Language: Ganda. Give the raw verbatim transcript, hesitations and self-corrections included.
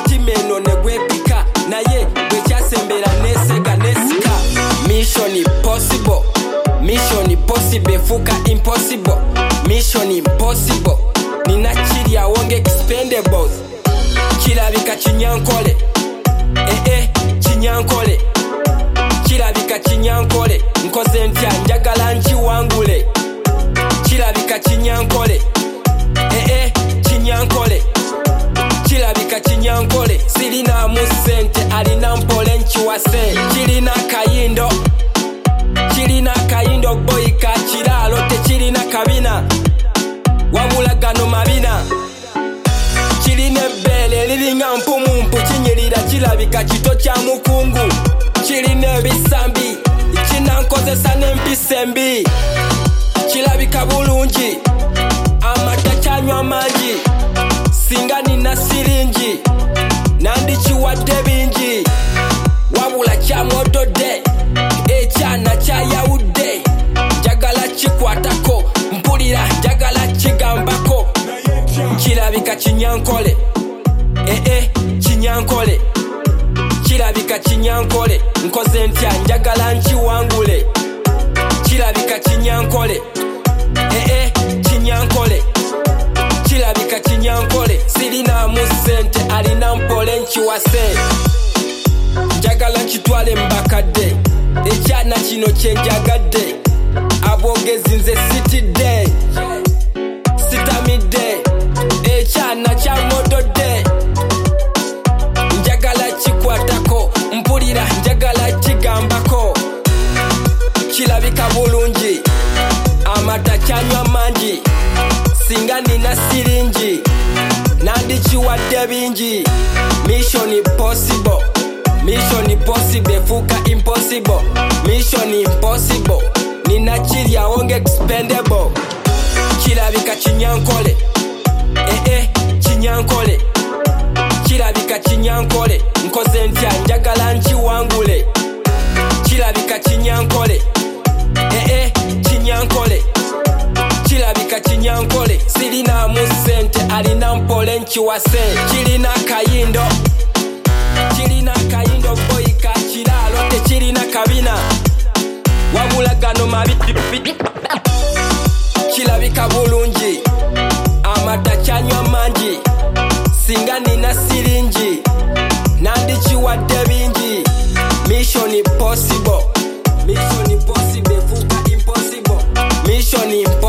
omutima eno ne gwepika naye bwe kyasembera nesega nesika. Mission impossible, mission impossible efuuka impossible, mission impossible nina kirya wonge expendables. Kirabika kinyankole eh eh kinyankole, kirabika kinyankole nkoze ntya njagala nkiwangule. Kirabika kinyankole eh eh kinyankole, kirabika kinyankole sirina mu ssente alina mpole nkiwase. Kirina kayindo, kirina kayindo boy ka kiralo tekirina kabina wabula gano mabina. Kirina ebbere liringa mpumumpu kinyirira kirabika kito kya mukungu. Kirina ebisambi kinankozesa n'empisa embi. Kirabika bulungi amata kyanywa mangi, singa nina siringi nandikiwadde bingi wabula kyamwotodde ekyana kyayawudde. Njagala kikwatako mpulira njagala kigambako. Kirabika kinyankole eh eh kinyankole, kirabika kinyankole nkoze ntya njagala nkiwangule. Kirabika kinyankole eh eh kinyankole, kirabika kinyankole sirina mu ssente alina mpole nkiwase. Njagala nkitwale mbakadde ekyana kino kyenjagadde. Abogezi nze sitidde sitamidde ekyana kyamwotodde. Njagala kikwatako mpulira njagala kigambako. Kirabika bulungi amata kyanywa mangi, singa nina siringi nandikiwadde bingi. Mission impossible, mission impossible efuuka impossible, mission impossible nina kirya wonge expendable. Kirabika kinyankole eh eh kinyankole, kirabika kinyankole nkoze ntya njagala nkiwangule. Kirabika kinyankole eh eh kinyankole, kirabika kinyankole sirina mu ssente alina mpole nkiwase. Kirina kayindo, kirina kayindo boy ka kiralo tekirina kabina wabula gano mabiti. Kirabika bulungi amata kyanywa mangi, singa nina siringi nandikiwadde bingi. Mission impossible, mission impossible efuuka impossible, mission impossible.